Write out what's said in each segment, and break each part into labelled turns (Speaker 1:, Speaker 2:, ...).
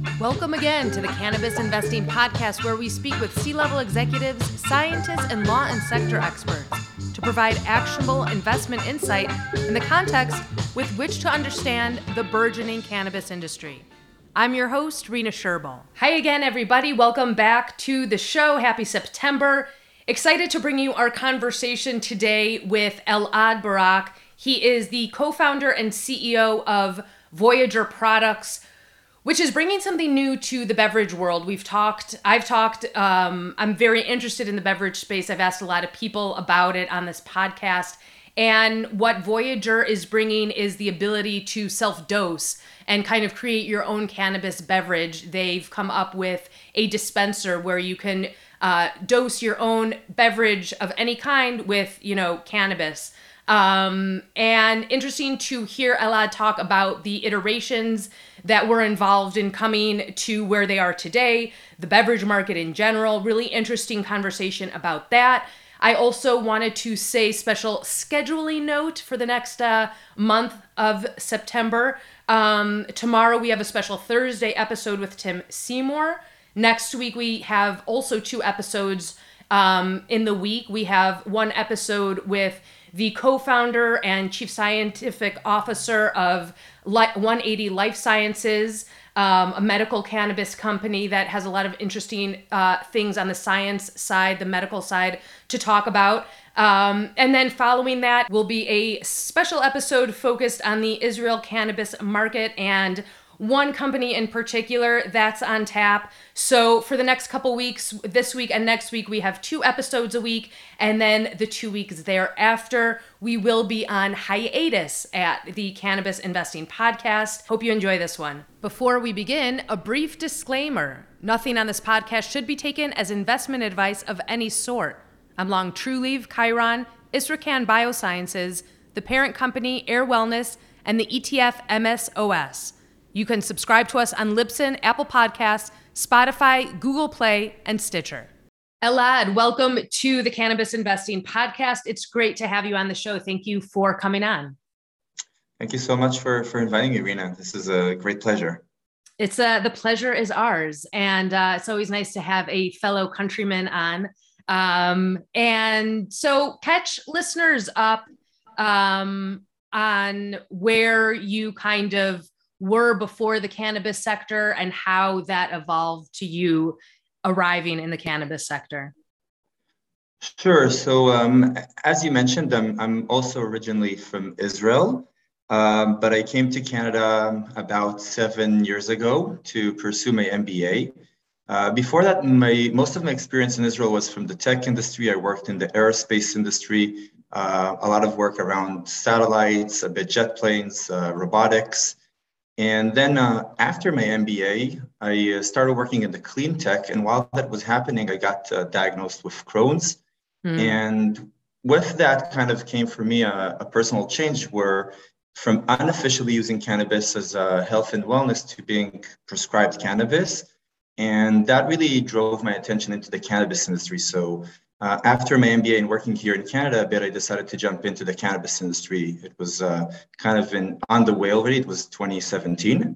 Speaker 1: Welcome again to the Cannabis Investing Podcast, where we speak with C-level executives, scientists, and law and sector experts to provide actionable investment insight in the context with which to understand the burgeoning cannabis industry. I'm your host, Rena Sherbal. Hi again, everybody. Welcome back to the show. Happy September. Excited to bring you our conversation today with Elad Barak. He is the co-founder and CEO of Voyager Products, which is bringing something new to the beverage world. I'm very interested in the beverage space. I've asked a lot of people about it on this podcast. And what Voyager is bringing is the ability to self-dose and kind of create your own cannabis beverage. They've come up with a dispenser where you can dose your own beverage of any kind with, cannabis. And interesting to hear Elad talk about the iterations that were involved in coming to where they are today, the beverage market in general. Really interesting conversation about that. I also wanted to say special scheduling note for the next month of September. Tomorrow we have a special Thursday episode with Tim Seymour. Next week we have also 2 episodes in the week. We have one episode with the co-founder and chief scientific officer of 180 Life Sciences, a medical cannabis company that has a lot of interesting things on the science side, the medical side to talk about. And then following that will be a special episode focused on the Israel cannabis market and one company in particular that's on tap. So for the next couple weeks, this week and next week, we have 2 episodes a week. And then the 2 weeks thereafter, we will be on hiatus at the Cannabis Investing Podcast. Hope you enjoy this one. Before we begin, a brief disclaimer. Nothing on this podcast should be taken as investment advice of any sort. I'm Long Trulieve, Chiron, Isracan Biosciences, the parent company Air Wellness, and the ETF MSOS. You can subscribe to us on Libsyn, Apple Podcasts, Spotify, Google Play, and Stitcher. Elad, welcome to the Cannabis Investing Podcast. It's great to have you on the show. Thank you for coming on.
Speaker 2: Thank you so much for inviting me, Rena. This is a great pleasure.
Speaker 1: It's the pleasure is ours. And it's always nice to have a fellow countryman on. And so catch listeners up on where you kind of were before the cannabis sector and how that evolved to you arriving in the cannabis sector.
Speaker 2: Sure. So as you mentioned, I'm also originally from Israel, but I came to Canada about 7 years ago to pursue my MBA. Before that, most of my experience in Israel was from the tech industry. I worked in the aerospace industry, a lot of work around satellites, a bit jet planes, robotics. And then after my MBA, I started working in the clean tech. And while that was happening, I got diagnosed with Crohn's. And with that kind of came for me a personal change where from unofficially using cannabis as a health and wellness to being prescribed cannabis. And that really drove my attention into the cannabis industry. So after my MBA and working here in Canada a bit, I decided to jump into the cannabis industry. It was kind of on the way already. It was 2017.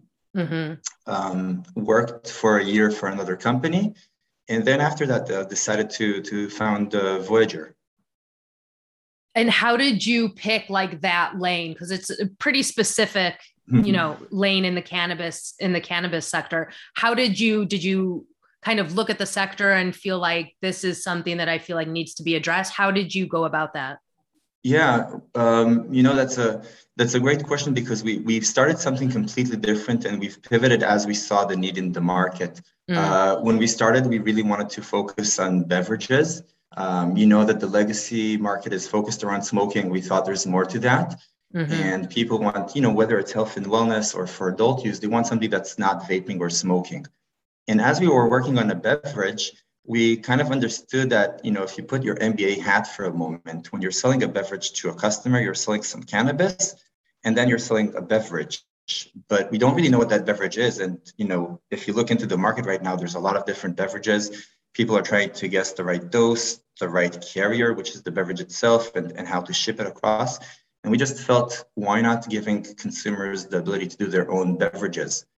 Speaker 2: Worked for a year for another company. And then after that, decided to found Voyager.
Speaker 1: And how did you pick like that lane? Because it's a pretty specific, lane in the cannabis sector. How did you kind of look at the sector and feel like this is something that I feel like needs to be addressed? How did you go about that?
Speaker 2: Yeah, that's a great question because we've started something completely different and we've pivoted as we saw the need in the market. When we started, we really wanted to focus on beverages. That the legacy market is focused around smoking. We thought there's more to that. And people want, whether it's health and wellness or for adult use, they want something that's not vaping or smoking. And as we were working on a beverage, we kind of understood that, if you put your MBA hat for a moment, when you're selling a beverage to a customer, you're selling some cannabis, and then you're selling a beverage. But we don't really know what that beverage is. And, if you look into the market right now, there's a lot of different beverages. People are trying to guess the right dose, the right carrier, which is the beverage itself, and how to ship it across. And we just felt, why not giving consumers the ability to do their own beverages?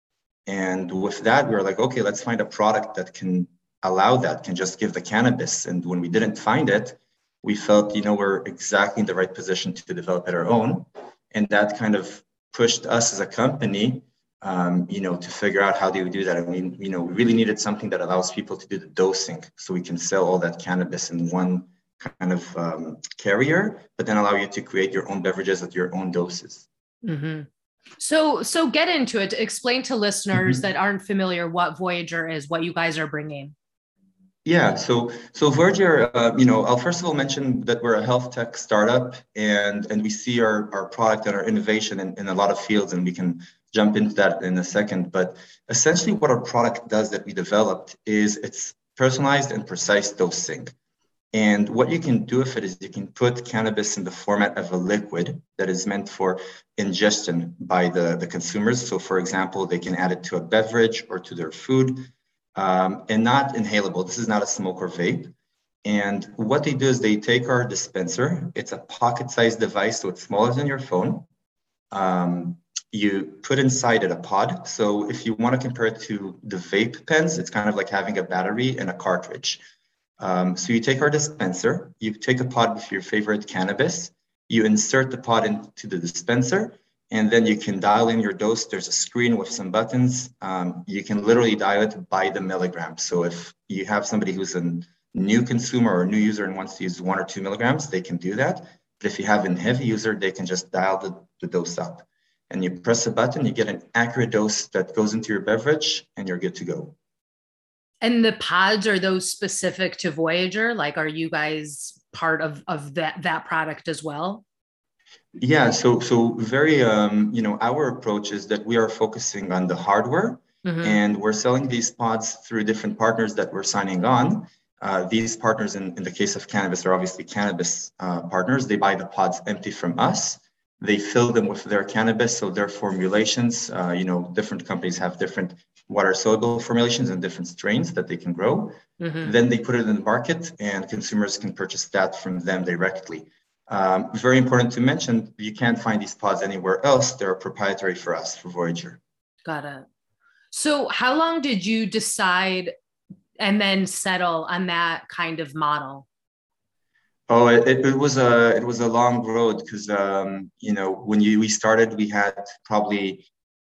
Speaker 2: And with that, we were like, okay, let's find a product that can allow that, can just give the cannabis. And when we didn't find it, we felt, we're exactly in the right position to develop it our own. And that kind of pushed us as a company, to figure out how do we do that. I mean, we really needed something that allows people to do the dosing so we can sell all that cannabis in one kind of carrier, but then allow you to create your own beverages at your own doses.
Speaker 1: Mm-hmm. So get into it. Explain to listeners that aren't familiar what Voyager is, what you guys are bringing.
Speaker 2: Yeah, so Voyager, I'll first of all mention that we're a health tech startup, and we see our product and our innovation in a lot of fields, and we can jump into that in a second. But essentially, what our product does that we developed is it's personalized and precise dosing. And what you can do with it is you can put cannabis in the format of a liquid that is meant for ingestion by the consumers. So, for example, they can add it to a beverage or to their food. And not inhalable. This is not a smoke or vape. And what they do is they take our dispenser. It's a pocket-sized device, so it's smaller than your phone. You put inside it a pod. So if you want to compare it to the vape pens, it's kind of like having a battery and a cartridge. So you take our dispenser, you take a pod with your favorite cannabis, you insert the pod into the dispenser, and then you can dial in your dose. There's a screen with some buttons. You can literally dial it by the milligram. So if you have somebody who's a new consumer or a new user and wants to use 1 or 2 milligrams, they can do that. But if you have a heavy user, they can just dial the dose up. And you press a button, you get an accurate dose that goes into your beverage, and you're good to go.
Speaker 1: And the pods, are those specific to Voyager? Like, are you guys part of that product as well?
Speaker 2: Yeah, so very, our approach is that we are focusing on the hardware, and we're selling these pods through different partners that we're signing on. These partners, in the case of cannabis, are obviously cannabis partners. They buy the pods empty from us. They fill them with their cannabis, so their formulations, different companies have different water-soluble formulations and different strains that they can grow. Then they put it in the market, and consumers can purchase that from them directly. Very important to mention, you can't find these pods anywhere else. They're proprietary for us, for Voyager.
Speaker 1: Got it. So how long did you decide and then settle on that kind of model?
Speaker 2: Oh, it was a long road because when we started, we had probably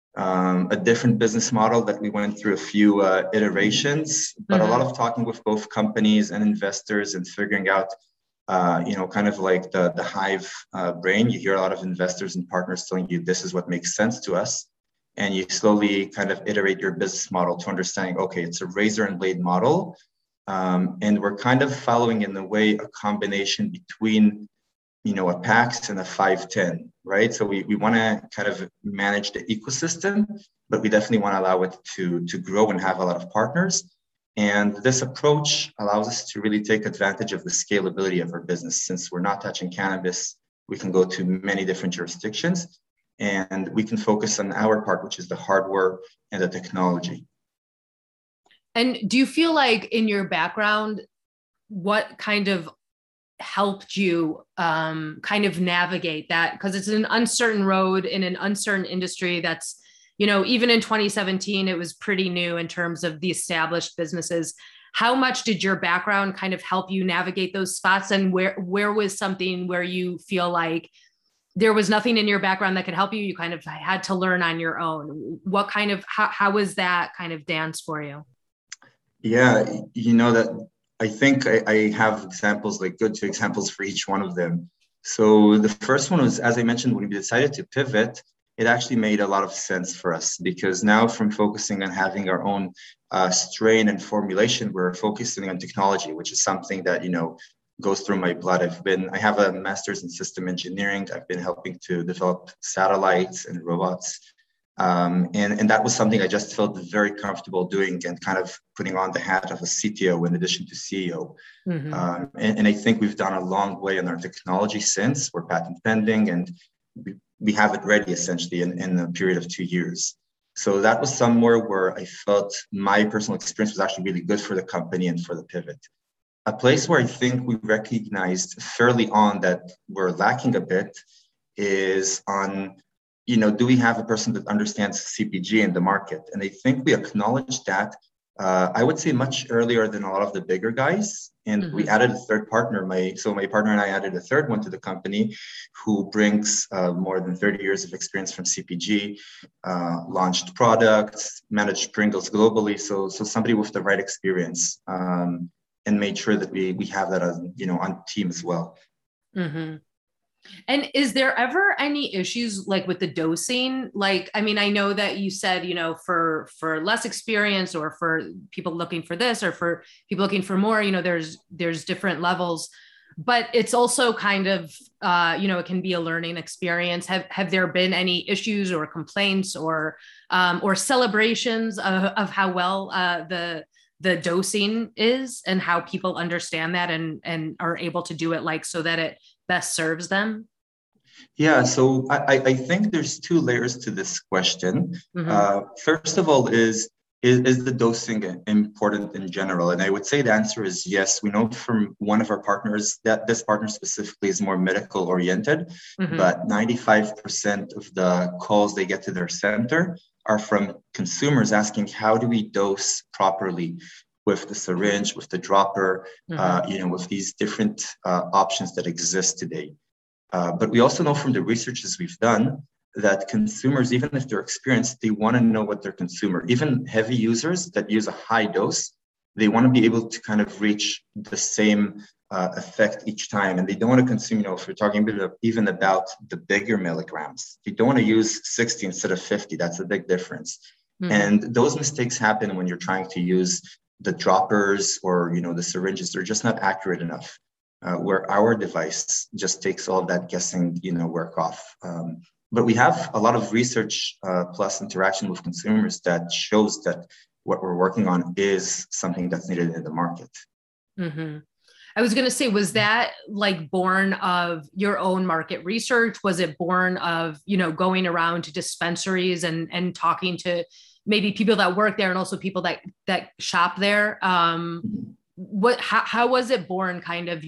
Speaker 2: a different business model that we went through a few iterations, but a lot of talking with both companies and investors and figuring out kind of like the hive brain. You hear a lot of investors and partners telling you this is what makes sense to us. And you slowly kind of iterate your business model to understanding, okay, it's a razor and blade model. And we're kind of following in a way a combination between, a PAX and a 510, right? So we want to kind of manage the ecosystem, but we definitely want to allow it to grow and have a lot of partners. And this approach allows us to really take advantage of the scalability of our business. Since we're not touching cannabis, we can go to many different jurisdictions, and we can focus on our part, which is the hardware and the technology.
Speaker 1: And do you feel like in your background, what kind of helped you kind of navigate that? Because it's an uncertain road in an uncertain industry that's, even in 2017, it was pretty new in terms of the established businesses. How much did your background kind of help you navigate those spots? And where was something where you feel like there was nothing in your background that could help you? You kind of had to learn on your own. How was that kind of dance for you?
Speaker 2: Yeah, that I think I have examples, like good two examples for each one of them. So the first one was, as I mentioned, when we decided to pivot, it actually made a lot of sense for us because now from focusing on having our own strain and formulation, we're focusing on technology, which is something that, goes through my blood. I have a master's in system engineering. I've been helping to develop satellites and robots. And that was something I just felt very comfortable doing and kind of putting on the hat of a CTO in addition to CEO. And I think we've done a long way in our technology since. We're patent pending and we have it ready essentially in a period of 2 years. So that was somewhere where I felt my personal experience was actually really good for the company and for the pivot. A place where I think we recognized fairly on that we're lacking a bit is on do we have a person that understands CPG in the market? And I think we acknowledged that, I would say much earlier than a lot of the bigger guys. And we added a third partner. My partner and I added a third one to the company who brings more than 30 years of experience from CPG, launched products, managed Pringles globally. So somebody with the right experience, and made sure that we have that on team as well.
Speaker 1: Mm-hmm. And is there ever any issues like with the dosing? Like, I mean, I know that you said, for less experience or for people looking for this or for people looking for more, there's different levels, but it's also kind of, it can be a learning experience. Have there been any issues or complaints or celebrations of how well the dosing is and how people understand that and are able to do it so that it best serves them?
Speaker 2: Yeah, so I think there's two layers to this question. First of all, is the dosing important in general? And I would say the answer is yes. We know from one of our partners that this partner specifically is more medical oriented, but 95% of the calls they get to their center are from consumers asking, how do we dose properly with the syringe, with the dropper, with these different options that exist today. But we also know from the researches we've done that consumers, even if they're experienced, they want to know what they're consuming. Even heavy users that use a high dose, they want to be able to kind of reach the same effect each time. And they don't want to consume, if we're talking even about the bigger milligrams, you don't want to use 60 instead of 50. That's a big difference. And those mistakes happen when you're trying to use the droppers or, the syringes. They're just not accurate enough. Where our device just takes all of that guessing, work off. But we have a lot of research plus interaction with consumers that shows that what we're working on is something that's needed in the market.
Speaker 1: I was going to say, was that born of your own market research? Was it born of, going around to dispensaries and talking to maybe people that work there and also people that shop there? How was it born, kind of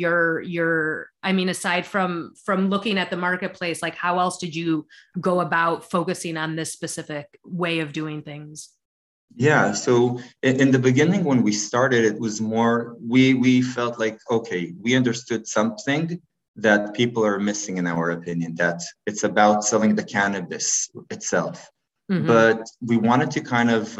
Speaker 1: aside from looking at the marketplace, how else did you go about focusing on this specific way of doing things?
Speaker 2: Yeah, so in the beginning when we started, it was more, we felt like, okay, we understood something that people are missing, in our opinion, that it's about selling the cannabis itself. But we wanted to kind of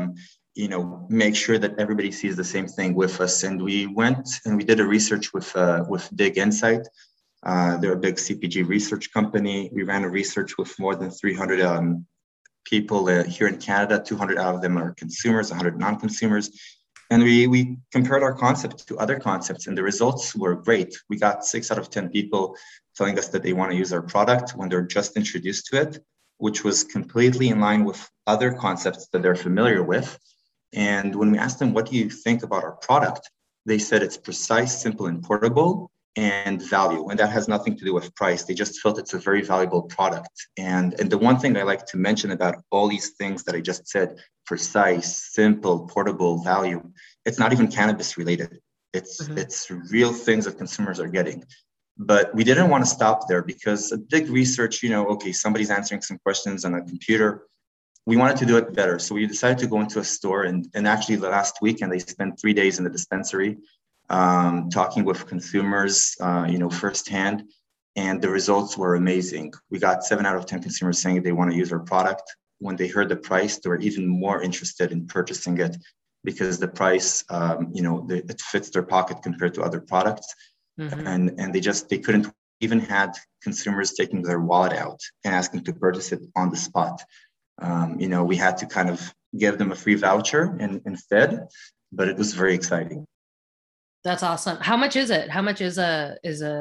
Speaker 2: make sure that everybody sees the same thing with us. And we went and we did a research with Dig Insight. They're a big CPG research company. We ran a research with more than 300 people here in Canada. 200 out of them are consumers, 100 non-consumers. And we compared our concept to other concepts, and the results were great. We got 6 out of 10 people telling us that they want to use our product when they're just introduced to it, which was completely in line with other concepts that they're familiar with. And when we asked them, what do you think about our product? They said it's precise, simple, and portable, and value. And that has nothing to do with price. They just felt it's a very valuable product. And the one thing I like to mention about all these things that I just said, precise, simple, portable, value, it's not even cannabis related. It's real things that consumers are getting. But we didn't want to stop there because a big research, okay, somebody's answering some questions on a computer. We wanted to do it better. So we decided to go into a store and actually the last weekend, they spent 3 days in the dispensary talking with consumers, firsthand. And the results were amazing. We got 7 out of 10 consumers saying they want to use our product. When they heard the price, they were even more interested in purchasing it because the price, it fits their pocket compared to other products. And they couldn't even had consumers taking their wallet out and asking to purchase it on the spot. We had to kind of give them a free voucher instead, but it was very exciting.
Speaker 1: That's awesome. How much is it? How much is a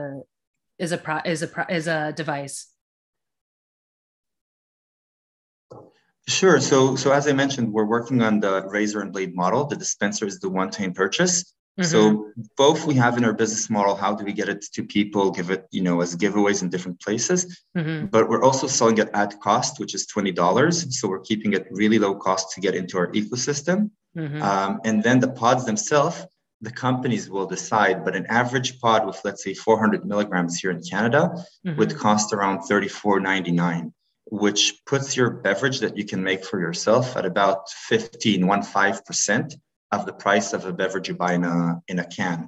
Speaker 1: device?
Speaker 2: Sure. So as I mentioned, we're working on the razor and blade model. The dispenser is the one-time purchase. So both we have in our business model, how do we get it to people, give it, as giveaways in different places, but we're also selling it at cost, which is $20. So we're keeping it really low cost to get into our ecosystem. And then the pods themselves, the companies will decide, but an average pod with, let's say, 400 milligrams here in Canada would cost around $34.99. which puts your beverage that you can make for yourself at about 15% of the price of a beverage you buy in a can.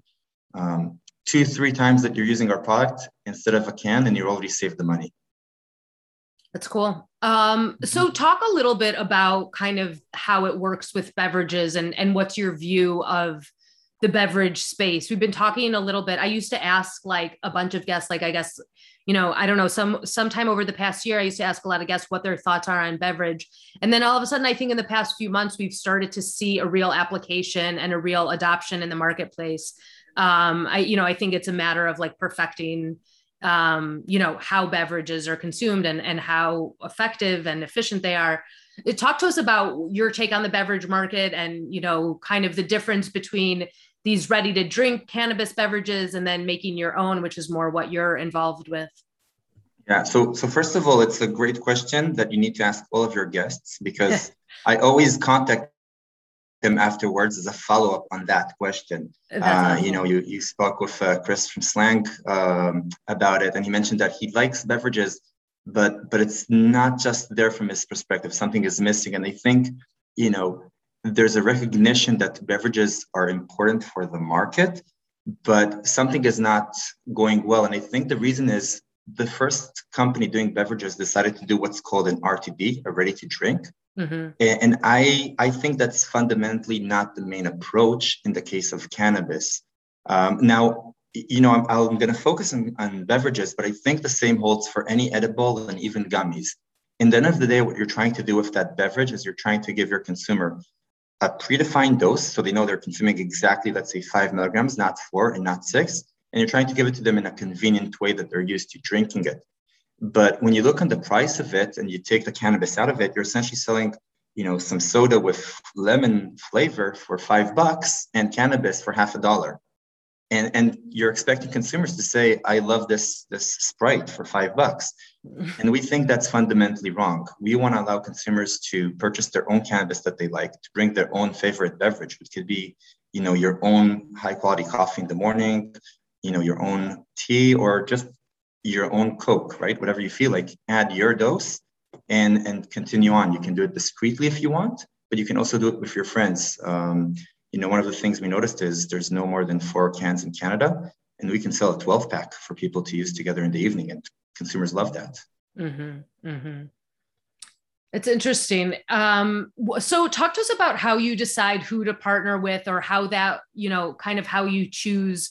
Speaker 2: 2-3 times that you're using our product instead of a can, and you already saved the money.
Speaker 1: That's cool. So talk a little bit about kind of how it works with beverages and what's your view of the beverage space. We've been talking a little bit. I used to ask like a bunch of guests, like, I guess, I don't know, sometime over the past year, I used to ask a lot of guests what their thoughts are on beverage. And then all of a sudden, I think in the past few months, we've started to see a real application and a real adoption in the marketplace. I think it's a matter of like perfecting how beverages are consumed and how effective and efficient they are. Talk to us about your take on the beverage market and, kind of the difference between these ready to drink cannabis beverages and then making your own, which is more what you're involved with.
Speaker 2: Yeah. So first of all, it's a great question that you need to ask all of your guests, because I always contact them afterwards as a follow-up on that question. Awesome. You spoke with Chris from Slang about it, and he mentioned that he likes beverages, but it's not just there from his perspective. Something is missing, and I think there's a recognition that beverages are important for the market, but something is not going well. And I think the reason is the first company doing beverages decided to do what's called an RTD, a ready to drink. Mm-hmm. And I think that's fundamentally not the main approach in the case of cannabis. Now, I'm going to focus on beverages, but I think the same holds for any edible and even gummies. In the end of the day, what you're trying to do with that beverage is you're trying to give your consumer a predefined dose, so they know they're consuming exactly, let's say, 5 milligrams, not 4 and not 6, and you're trying to give it to them in a convenient way that they're used to drinking it. But when you look on the price of it and you take the cannabis out of it, you're essentially selling, some soda with lemon flavor for $5 and cannabis for $50. And you're expecting consumers to say, I love this Sprite for $5. And we think that's fundamentally wrong. We want to allow consumers to purchase their own cannabis that they like, to bring their own favorite beverage, which could be, your own high quality coffee in the morning, your own tea, or just your own Coke, right? Whatever you feel like, add your dose and continue on. You can do it discreetly if you want, but you can also do it with your friends. One of the things we noticed is there's no more than 4 cans in Canada, and we can sell a 12-pack for people to use together in the evening, and consumers love that. Mm-hmm. Mm-hmm.
Speaker 1: It's interesting. So talk to us about how you decide who to partner with, or how that, kind of how you choose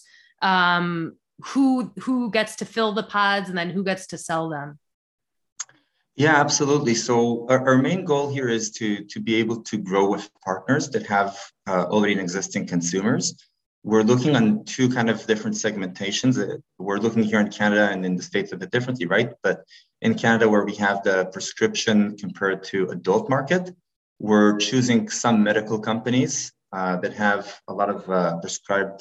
Speaker 1: who gets to fill the pods and then who gets to sell them.
Speaker 2: Yeah, absolutely. So our main goal here is to be able to grow with partners that have already an existing consumers. We're looking on 2 kind of different segmentations. We're looking here in Canada and in the States a bit differently, right? But in Canada, where we have the prescription compared to adult market, we're choosing some medical companies that have a lot of prescribed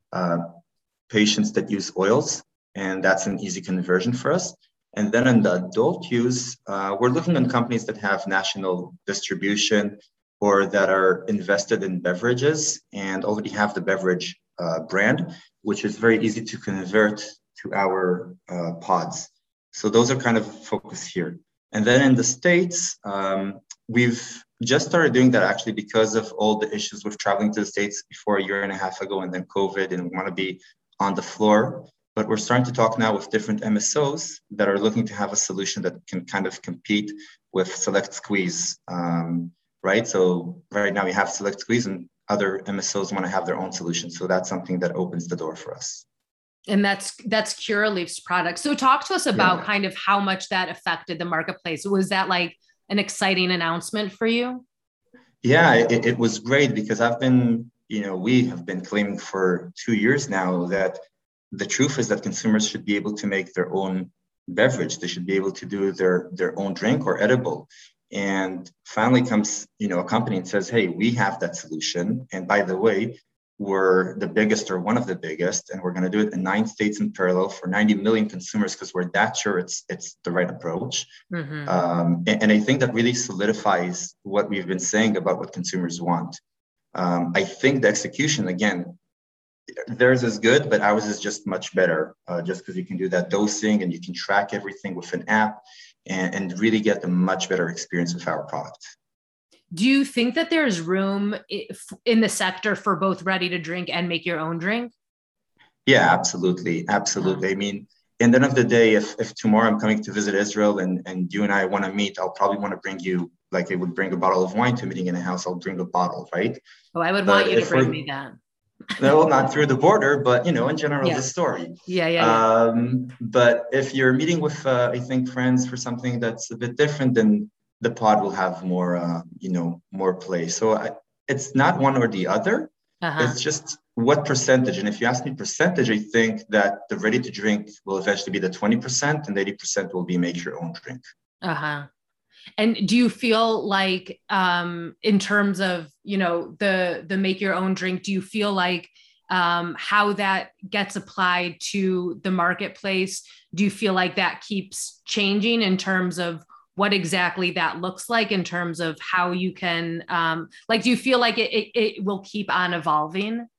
Speaker 2: patients that use oils, and that's an easy conversion for us. And then in the adult use, we're looking on companies that have national distribution or that are invested in beverages and already have the beverage brand, which is very easy to convert to our pods. So those are kind of focus here. And then in the States, we've just started doing that actually because of all the issues with traveling to the States before a year and a half ago, and then COVID, and we want to be on the floor. But we're starting to talk now with different MSOs that are looking to have a solution that can kind of compete with Select Squeeze, right? So right now we have Select Squeeze, and other MSOs want to have their own solution. So that's something that opens the door for us.
Speaker 1: And that's Curaleaf's product. So talk to us about kind of how much that affected the marketplace. Was that like an exciting announcement for you?
Speaker 2: Yeah, it was great because we have been claiming for 2 years now that the truth is that consumers should be able to make their own beverage. They should be able to do their own drink or edible. And finally comes, a company and says, hey, we have that solution. And by the way, we're the biggest or one of the biggest, and we're going to do it in 9 states in parallel for 90 million consumers because we're that sure it's the right approach. Mm-hmm. And I think that really solidifies what we've been saying about what consumers want. I think the execution, again, theirs is good, but ours is just much better, just because you can do that dosing and you can track everything with an app. and really get a much better experience with our product.
Speaker 1: Do you think that there's room in the sector for both ready to drink and make your own drink?
Speaker 2: Yeah, absolutely. Absolutely. I mean, in the end of the day, if tomorrow I'm coming to visit Israel and you and I want to meet, I'll probably want to bring you, like I would bring a bottle of wine to a meeting in a house, I'll bring a bottle, right?
Speaker 1: Oh, I would
Speaker 2: But
Speaker 1: want you to bring me that.
Speaker 2: no, not through the border, but in general,
Speaker 1: Yeah.
Speaker 2: the story.
Speaker 1: Yeah.
Speaker 2: But if you're meeting with, I think, friends for something that's a bit different, then the pod will have more, more play. So it's not one or the other.
Speaker 1: Uh-huh.
Speaker 2: It's just what percentage. And if you ask me percentage, I think that the ready to drink will eventually be the 20% and 80% will be make your own drink.
Speaker 1: Uh-huh. And do you feel like, in terms of, the make your own drink, do you feel like how that gets applied to the marketplace? Do you feel like that keeps changing in terms of what exactly that looks like in terms of how you can, do you feel like it will keep on evolving?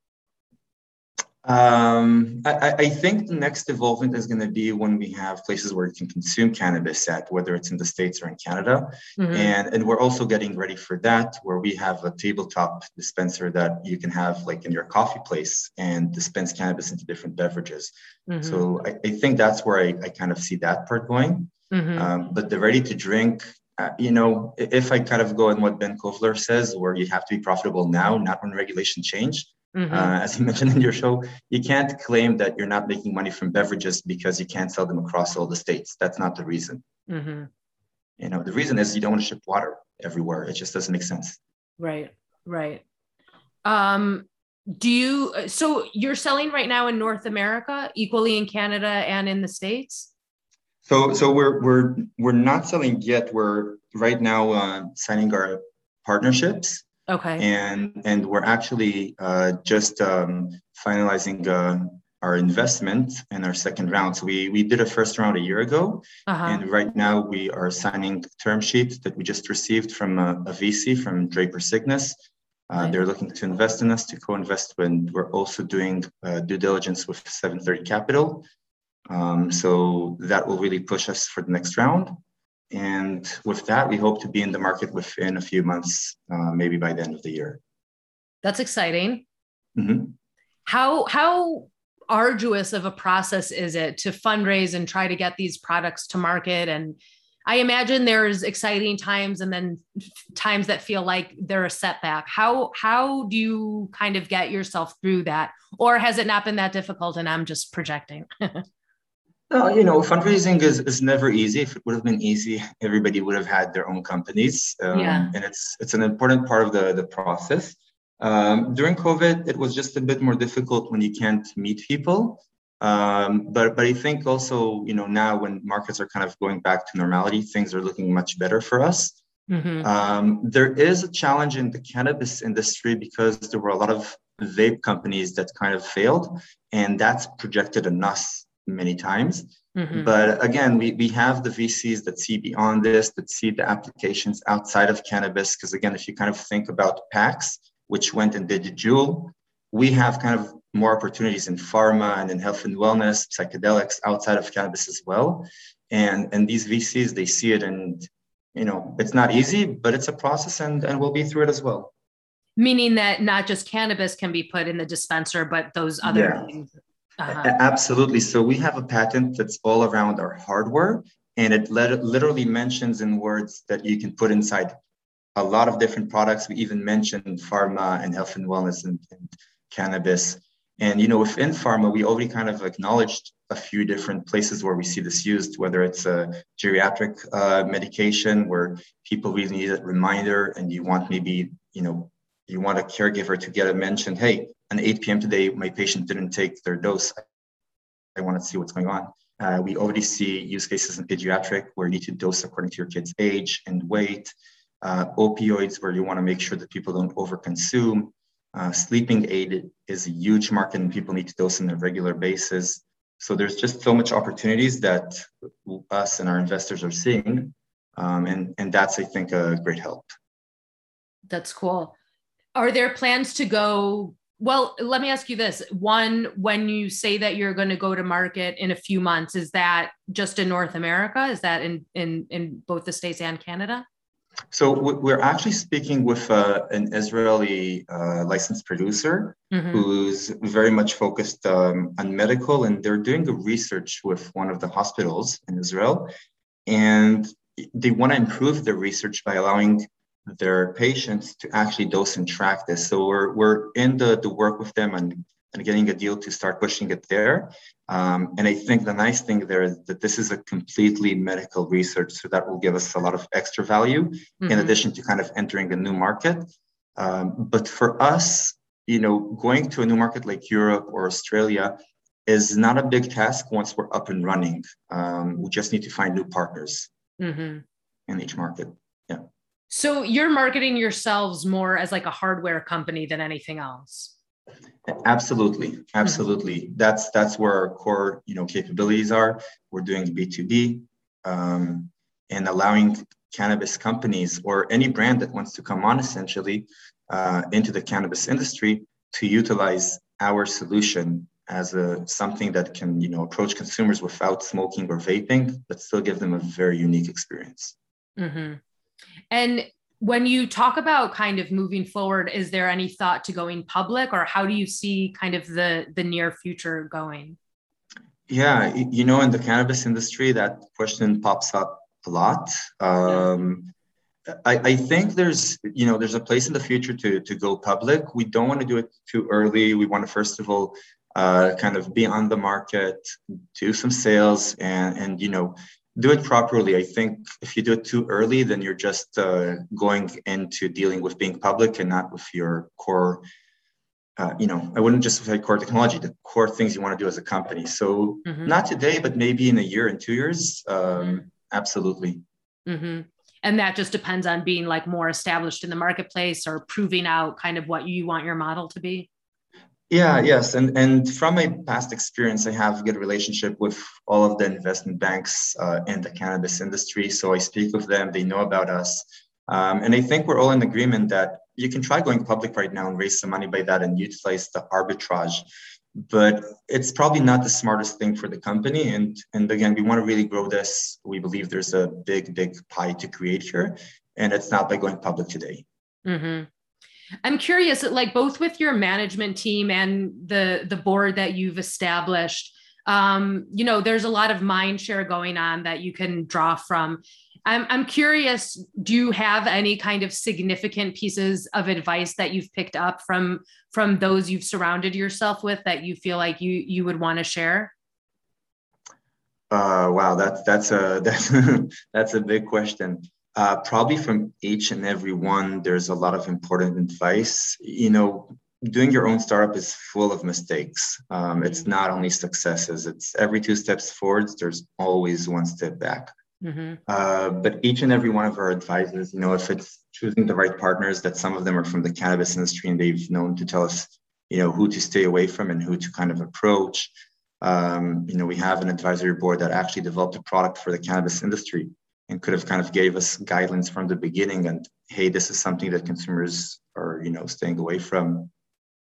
Speaker 2: I think the next development is going to be when we have places where you can consume cannabis at, whether it's in the States or in Canada.
Speaker 1: Mm-hmm.
Speaker 2: And we're also getting ready for that, where we have a tabletop dispenser that you can have like in your coffee place and dispense cannabis into different beverages.
Speaker 1: Mm-hmm.
Speaker 2: So I think that's where I kind of see that part going.
Speaker 1: Mm-hmm.
Speaker 2: But the ready to drink, if I kind of go on what Ben Kovler says, where you have to be profitable now, not when regulation change.
Speaker 1: Mm-hmm.
Speaker 2: As you mentioned in your show, you can't claim that you're not making money from beverages because you can't sell them across all the states. That's not the reason.
Speaker 1: Mm-hmm.
Speaker 2: The reason is you don't want to ship water everywhere. It just doesn't make sense.
Speaker 1: Right. So you're selling right now in North America, equally in Canada and in the States?
Speaker 2: So we're not selling yet. We're right now signing our partnerships.
Speaker 1: Okay.
Speaker 2: And we're actually just finalizing our investment in our second round. So we did a first round a year ago.
Speaker 1: Uh-huh.
Speaker 2: And right now we are signing term sheets that we just received from a VC from Draper Cygnus. Nice. They're looking to invest in us, to co-invest, and we're also doing due diligence with 730 Capital. So that will really push us for the next round. And with that, we hope to be in the market within a few months, maybe by the end of the year.
Speaker 1: That's exciting.
Speaker 2: Mm-hmm.
Speaker 1: How arduous of a process is it to fundraise and try to get these products to market? And I imagine there's exciting times and then times that feel like they're a setback. How do you kind of get yourself through that? Or has it not been that difficult and I'm just projecting?
Speaker 2: No, fundraising is never easy. If it would have been easy, everybody would have had their own companies. And it's an important part of the process. During COVID, it was just a bit more difficult when you can't meet people. But I think also, now when markets are kind of going back to normality, things are looking much better for us. Mm-hmm. There is a challenge in the cannabis industry because there were a lot of vape companies that kind of failed, and that's projected on us many times. Mm-hmm. But again, we have the VCs that see beyond this, that see the applications outside of cannabis. Because again, if you kind of think about PAX, which went and did Juul, we have kind of more opportunities in pharma and in health and wellness, psychedelics outside of cannabis as well. And these VCs, they see it, and it's not easy, but it's a process, and we'll be through it as well.
Speaker 1: Meaning that not just cannabis can be put in the dispenser, but those other things.
Speaker 2: Uh-huh. Absolutely. So we have a patent that's all around our hardware, and it literally mentions in words that you can put inside a lot of different products. We even mentioned pharma and health and wellness and cannabis. And, within pharma, we already kind of acknowledged a few different places where we see this used, whether it's a geriatric medication where people really need a reminder, and you want maybe, you want a caregiver to get a mention, hey, at 8 p.m. today, my patient didn't take their dose. I want to see what's going on. We already see use cases in pediatric where you need to dose according to your kid's age and weight. Opioids, where you want to make sure that people don't overconsume. Sleeping aid is a huge market, and people need to dose on a regular basis. So there's just so much opportunities that us and our investors are seeing. And that's, I think, a great help.
Speaker 1: That's cool. Are there plans to go Well, let me ask you this. One, when you say that you're going to go to market in a few months, is that just in North America? Is that in both the States and Canada?
Speaker 2: So we're actually speaking with an Israeli licensed producer
Speaker 1: Mm-hmm.
Speaker 2: who's very much focused on medical, and they're doing a research with one of the hospitals in Israel, and they want to improve their research by allowing their patients to actually dose and track this. So we're in the work with them and getting a deal to start pushing it there. And I think the nice thing there is that this is a completely medical research, so that will give us a lot of extra value in
Speaker 1: Mm-hmm.
Speaker 2: addition to kind of entering a new market. But for us, going to a new market like Europe or Australia is not a big task once we're up and running. We just need to find new partners
Speaker 1: Mm-hmm.
Speaker 2: in each market. Yeah.
Speaker 1: So you're marketing yourselves more as like a hardware company than anything else.
Speaker 2: Absolutely,
Speaker 1: Mm-hmm.
Speaker 2: absolutely. That's where our core, capabilities are. We're doing B2B, and allowing cannabis companies or any brand that wants to come on essentially into the cannabis industry to utilize our solution as something that can, approach consumers without smoking or vaping, but still give them a very unique experience.
Speaker 1: Mm-hmm. And when you talk about kind of moving forward, is there any thought to going public, or how do you see kind of the near future going?
Speaker 2: Yeah, in the cannabis industry, that question pops up a lot.
Speaker 1: Yeah.
Speaker 2: I think there's a place in the future to go public. We don't want to do it too early. We want to first of all kind of be on the market, do some sales, and do it properly. I think if you do it too early, then you're just going into dealing with being public and not with your core. I wouldn't just say core technology, the core things you want to do as a company. So
Speaker 1: Mm-hmm.
Speaker 2: not today, but maybe in a year and 2 years.
Speaker 1: Mm-hmm.
Speaker 2: Absolutely.
Speaker 1: Mm-hmm. And that just depends on being like more established in the marketplace or proving out kind of what you want your model to be.
Speaker 2: Yeah, yes. And from my past experience, I have a good relationship with all of the investment banks in the cannabis industry. So I speak with them, they know about us. And I think we're all in agreement that you can try going public right now and raise some money by that and utilize the arbitrage. But it's probably not the smartest thing for the company. And again, we want to really grow this. We believe there's a big, big pie to create here. And it's not by going public today.
Speaker 1: Mm-hmm. I'm curious, like both with your management team and the board that you've established, there's a lot of mind share going on that you can draw from. I'm curious, do you have any kind of significant pieces of advice that you've picked up from those you've surrounded yourself with that you feel like you would want to share?
Speaker 2: Wow, that's a that's that's a big question. Probably from each and every one, there's a lot of important advice. Doing your own startup is full of mistakes. It's
Speaker 1: Mm-hmm.
Speaker 2: not only successes. It's every 2 steps forwards. There's always 1 step back.
Speaker 1: Mm-hmm.
Speaker 2: But each and every one of our advisors, if it's choosing the right partners, that some of them are from the cannabis industry and they've known to tell us, who to stay away from and who to kind of approach. We have an advisory board that actually developed a product for the cannabis industry and could have kind of gave us guidelines from the beginning and, hey, this is something that consumers are, staying away from.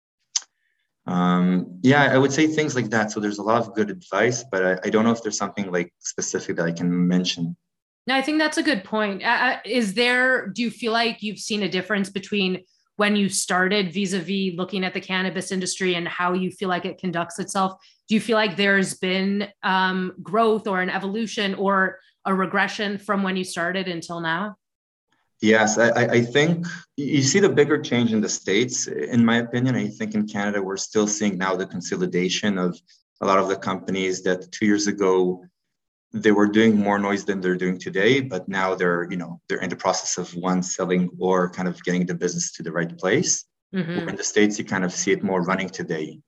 Speaker 2: Yeah, I would say things like that. So there's a lot of good advice, but I don't know if there's something like specific that I can mention.
Speaker 1: No, I think that's a good point. Do you feel like you've seen a difference between when you started vis-a-vis looking at the cannabis industry and how you feel like it conducts itself? Do you feel like there's been growth or an evolution or a regression from when you started until now?
Speaker 2: Yes, I think you see the bigger change in the States, in my opinion. I think in Canada, we're still seeing now the consolidation of a lot of the companies that 2 years ago they were doing more noise than they're doing today, but now they're in the process of one selling or kind of getting the business to the right place. Where in
Speaker 1: Mm-hmm.
Speaker 2: the States, you kind of see it more running today.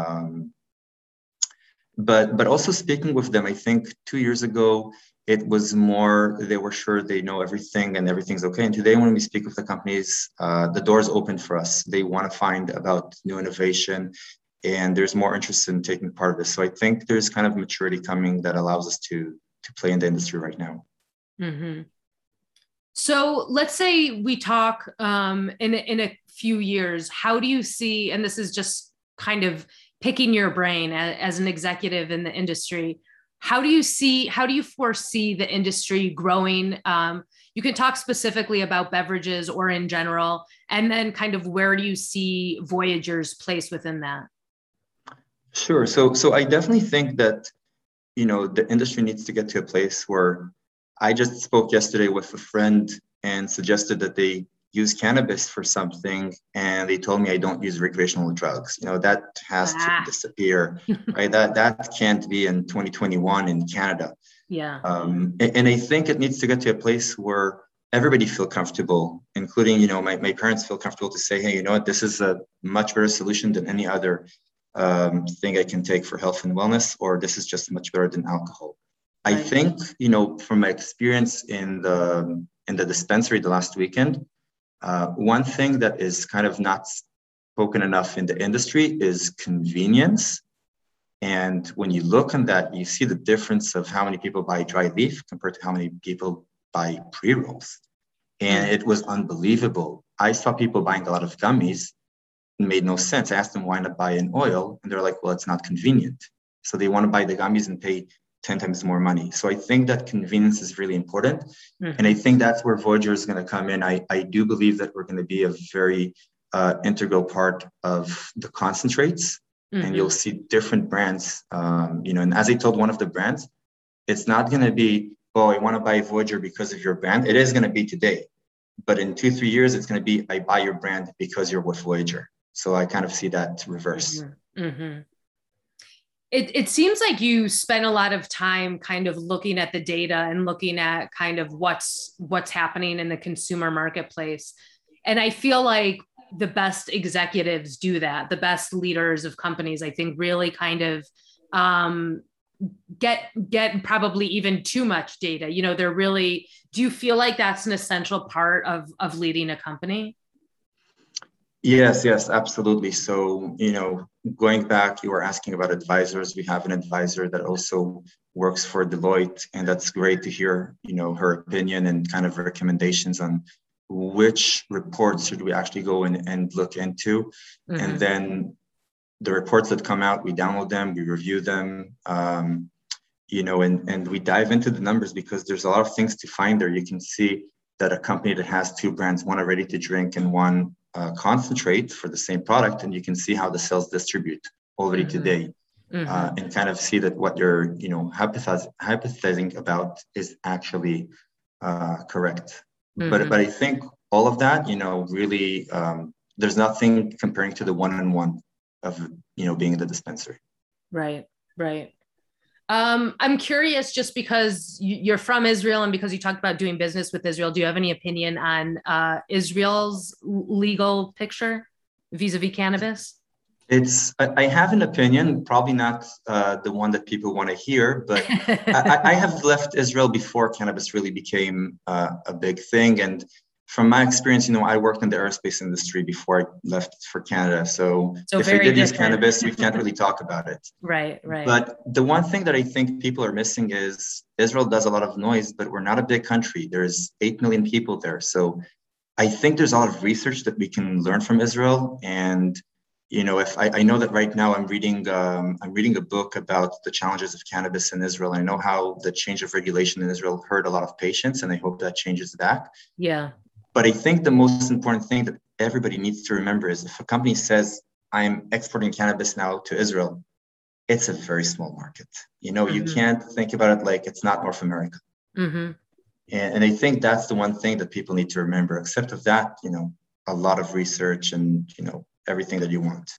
Speaker 2: But also speaking with them, I think 2 years ago it was more they were sure they know everything and everything's okay. And today, when we speak with the companies, the doors open for us. They want to find about new innovation, and there's more interest in taking part of this. So I think there's kind of maturity coming that allows us to play in the industry right now.
Speaker 1: Mm-hmm. So let's say we talk in a few years. How do you see, and this is just kind of picking your brain as an executive in the industry, how do you foresee the industry growing? You can talk specifically about beverages or in general, and then kind of where do you see Voyager's place within that?
Speaker 2: Sure. So I definitely think that, the industry needs to get to a place where I just spoke yesterday with a friend and suggested that they use cannabis for something, and they told me I don't use recreational drugs. That has to
Speaker 1: Ah,
Speaker 2: disappear, right? That can't be in 2021 in Canada.
Speaker 1: yeah.
Speaker 2: And I think it needs to get to a place where everybody feel comfortable, including, my parents feel comfortable to say, hey, you know what, this is a much better solution than any other thing I can take for health and wellness, or this is just much better than alcohol. I
Speaker 1: Right.
Speaker 2: think, from my experience in the dispensary the last weekend, one thing that is kind of not spoken enough in the industry is convenience. And when you look on that, you see the difference of how many people buy dry leaf compared to how many people buy pre-rolls. And
Speaker 1: Mm.
Speaker 2: it was unbelievable. I saw people buying a lot of gummies. It made no sense. I asked them why not buy an oil, and they're like, well, it's not convenient. So they want to buy the gummies and pay 10 times more money. So I think that convenience is really important. And I
Speaker 1: Mhm.
Speaker 2: think that's where Voyager is going to come in. I do believe that we're going to be a very integral part of the concentrates, and you'll
Speaker 1: Mhm.
Speaker 2: see different brands. And as I told one of the brands, it's not going to be, oh, I want to buy Voyager because of your brand. It is going to be today. But in 2, 3 years, it's going to be, I buy your brand because you're with Voyager. So I kind of see that reverse.
Speaker 1: Mhm. Mhm. It seems like you spend a lot of time kind of looking at the data and looking at kind of what's happening in the consumer marketplace. And I feel like the best executives do that. The best leaders of companies, I think, really kind of um, get probably even too much data. They're really. Do you feel like that's an essential part of leading a company?
Speaker 2: Yes, yes, absolutely. So, going back, you were asking about advisors. We have an advisor that also works for Deloitte, and that's great to hear, her opinion and kind of recommendations on which reports should we actually go in and look into. And
Speaker 1: Mm-hmm.
Speaker 2: then the reports that come out, we download them, we review them, and we dive into the numbers because there's a lot of things to find there. You can see that a company that has two brands, one a ready to drink and one concentrate for the same product, and you can see how the sales distribute already
Speaker 1: Mm-hmm.
Speaker 2: today,
Speaker 1: Mm-hmm.
Speaker 2: and kind of see that what you're, hypothesizing about is actually correct. But
Speaker 1: Mm-hmm.
Speaker 2: I think all of that, really, there's nothing comparing to the one-on-one of, being in the dispensary.
Speaker 1: Right. Right. I'm curious just because you're from Israel and because you talked about doing business with Israel, do you have any opinion on Israel's legal picture vis-a-vis cannabis?
Speaker 2: I have an opinion, probably not the one that people want to hear, but I have left Israel before cannabis really became a big thing. And from my experience, I worked in the aerospace industry before I left for Canada. So
Speaker 1: So
Speaker 2: if I
Speaker 1: very
Speaker 2: did use
Speaker 1: different.
Speaker 2: cannabis, we can't really talk about it.
Speaker 1: Right, right.
Speaker 2: But the one thing that I think people are missing is Israel does a lot of noise, but we're not a big country. There's 8 million people there. So I think there's a lot of research that we can learn from Israel. And, if I know that right now I'm reading a book about the challenges of cannabis in Israel. I know how the change of regulation in Israel hurt a lot of patients, and I hope that changes back.
Speaker 1: Yeah.
Speaker 2: But I think the most important thing that everybody needs to remember is if a company says, I'm exporting cannabis now to Israel, it's a very small market. You
Speaker 1: Mm-hmm.
Speaker 2: can't think about it like it's not North America.
Speaker 1: Mm-hmm.
Speaker 2: And I think that's the one thing that people need to remember. Except of that, a lot of research and, everything that you want.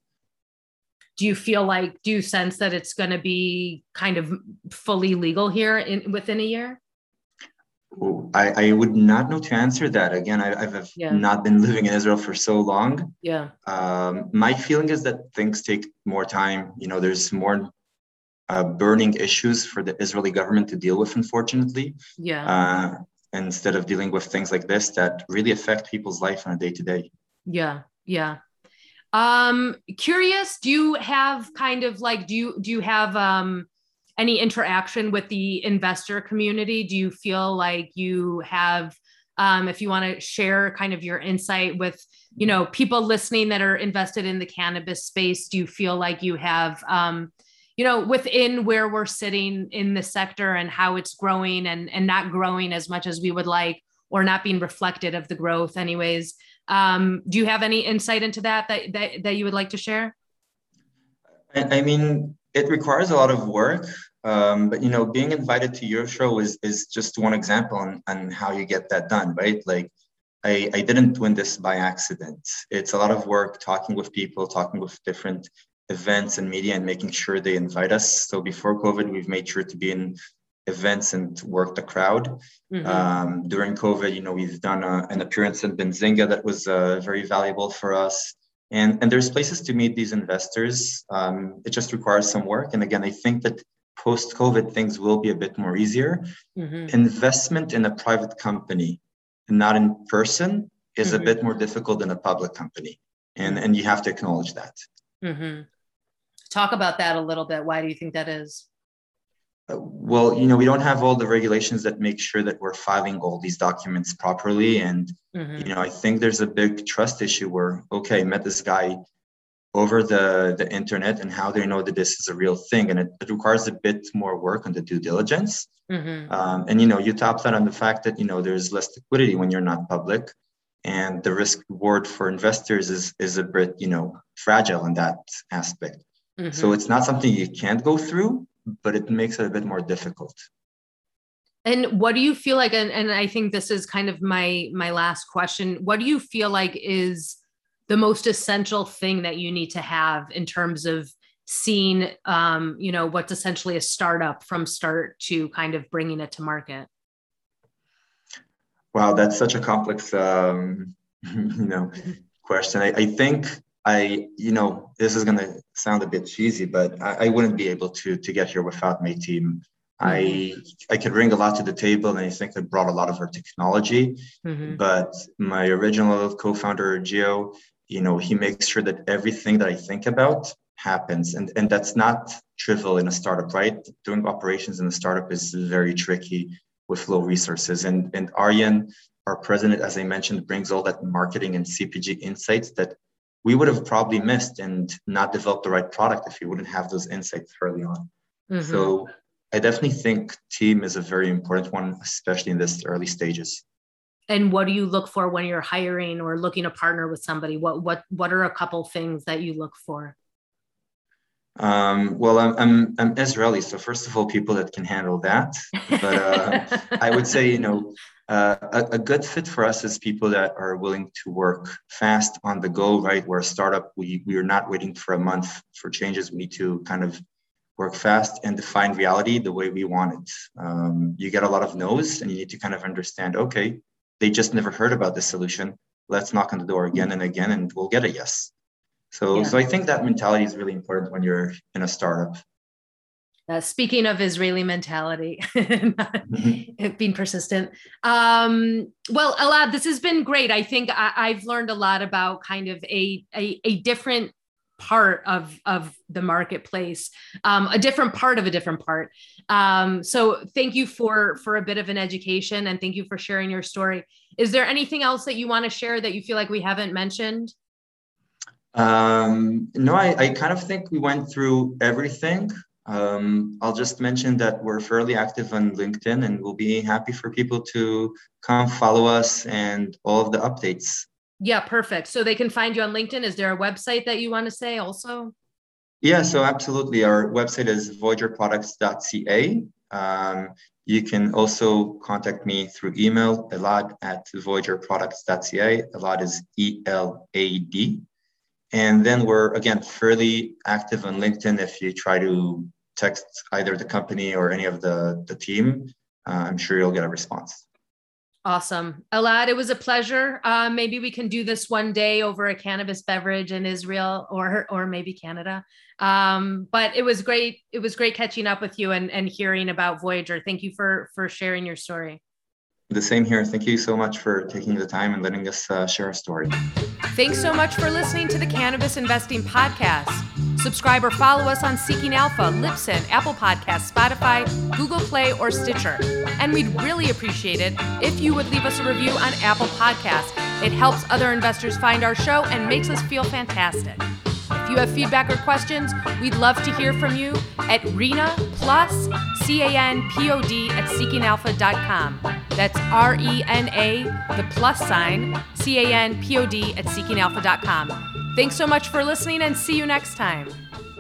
Speaker 1: Do you sense that it's going to be kind of fully legal here within a year?
Speaker 2: Ooh, I would not know to answer that. Again, I've
Speaker 1: Yeah.
Speaker 2: not been living in Israel for so long.
Speaker 1: Yeah.
Speaker 2: My feeling is that things take more time. There's more burning issues for the Israeli government to deal with, unfortunately,
Speaker 1: Yeah.
Speaker 2: uh, instead of dealing with things like this that really affect people's life on a day to day.
Speaker 1: Yeah. Yeah. Curious, do you have kind of like, do you have any interaction with the investor community? Do you feel like you have if you want to share kind of your insight with, people listening that are invested in the cannabis space. Do you feel like you have, within where we're sitting in the sector and how it's growing and not growing as much as we would like, or not being reflected of the growth anyways. Do you have any insight into that you would like to share?
Speaker 2: I mean, it requires a lot of work, but being invited to your show is just one example on how you get that done, right? Like, I didn't win this by accident. It's a lot of work talking with people, talking with different events and media, and making sure they invite us. So before COVID, we've made sure to be in events and work the crowd. Mm-hmm. During COVID, we've done an appearance in Benzinga that was very valuable for us. And there's places to meet these investors. It just requires some work. And again, I think that post-COVID, things will be a bit more easier. Mm-hmm. Investment in a private company, not in person, is mm-hmm. a bit more difficult than a public company. And you have to acknowledge that.
Speaker 1: Mm-hmm. Talk about that a little bit. Why do you think that is?
Speaker 2: Well, we don't have all the regulations that make sure that we're filing all these documents properly. And, mm-hmm. I think there's a big trust issue where, okay, I met this guy over the internet, and how do they know that this is a real thing? And it requires a bit more work on the due diligence. Mm-hmm. And, you top that on the fact that, there's less liquidity when you're not public. And the risk reward for investors is a bit, fragile in that aspect. Mm-hmm. So it's not something you can't go through, but it makes it a bit more difficult.
Speaker 1: And what do you feel like, and I think this is kind of my last question, what do you feel like is the most essential thing that you need to have in terms of seeing, what's essentially a startup from start to kind of bringing it to market?
Speaker 2: Wow, that's such a complex, question. I think this is going to sound a bit cheesy, but I wouldn't be able to get here without my team. Mm-hmm. I could bring a lot to the table, and I think I brought a lot of our technology, mm-hmm. but my original co-founder, Gio, he makes sure that everything that I think about happens. And that's not trivial in a startup, right? Doing operations in a startup is very tricky with low resources. And Aryan, our president, as I mentioned, brings all that marketing and CPG insights that we would have probably missed and not developed the right product if we wouldn't have those insights early on. Mm-hmm. So I definitely think team is a very important one, especially in this early stages.
Speaker 1: And what do you look for when you're hiring or looking to partner with somebody? What are a couple things that you look for?
Speaker 2: Well, I'm Israeli, so first of all, people that can handle that. But I would say, a good fit for us is people that are willing to work fast on the go, right? We're a startup. We are not waiting for a month for changes. We need to kind of work fast and define reality the way we want it. You get a lot of no's, and you need to kind of understand, okay, they just never heard about this solution. Let's knock on the door again and again, and we'll get a yes. So I think that mentality is really important when you're in a startup.
Speaker 1: Speaking of Israeli mentality, being persistent. Well, Elad, this has been great. I think I've learned a lot about kind of a different part of the marketplace, a different part of a different part. So thank you for a bit of an education, and thank you for sharing your story. Is there anything else that you want to share that you feel like we haven't mentioned?
Speaker 2: No, I kind of think we went through everything. I'll just mention that we're fairly active on LinkedIn, and we'll be happy for people to come follow us and all of the updates.
Speaker 1: Yeah, perfect. So they can find you on LinkedIn. Is there a website that you want to say also?
Speaker 2: Yeah, so absolutely. Our website is voyagerproducts.ca. You can also contact me through email, elad@voyagerproducts.ca. Elad is ELAD. And then we're, again, fairly active on LinkedIn. If you try to text either the company or any of the team, I'm sure you'll get a response.
Speaker 1: Awesome. Elad, it was a pleasure. Maybe we can do this one day over a cannabis beverage in Israel or maybe Canada. But it was great. It was great catching up with you and hearing about Voyager. Thank you for sharing your story.
Speaker 2: The same here. Thank you so much for taking the time and letting us share our story.
Speaker 1: Thanks so much for listening to the Cannabis Investing Podcast. Subscribe or follow us on Seeking Alpha, Libsyn, Apple Podcasts, Spotify, Google Play, or Stitcher. And we'd really appreciate it if you would leave us a review on Apple Podcasts. It helps other investors find our show and makes us feel fantastic. If you have feedback or questions, we'd love to hear from you at RENA+, CANPOD @seekingalpha.com. That's RENA, the plus sign, CANPOD @seekingalpha.com. Thanks so much for listening and see you next time.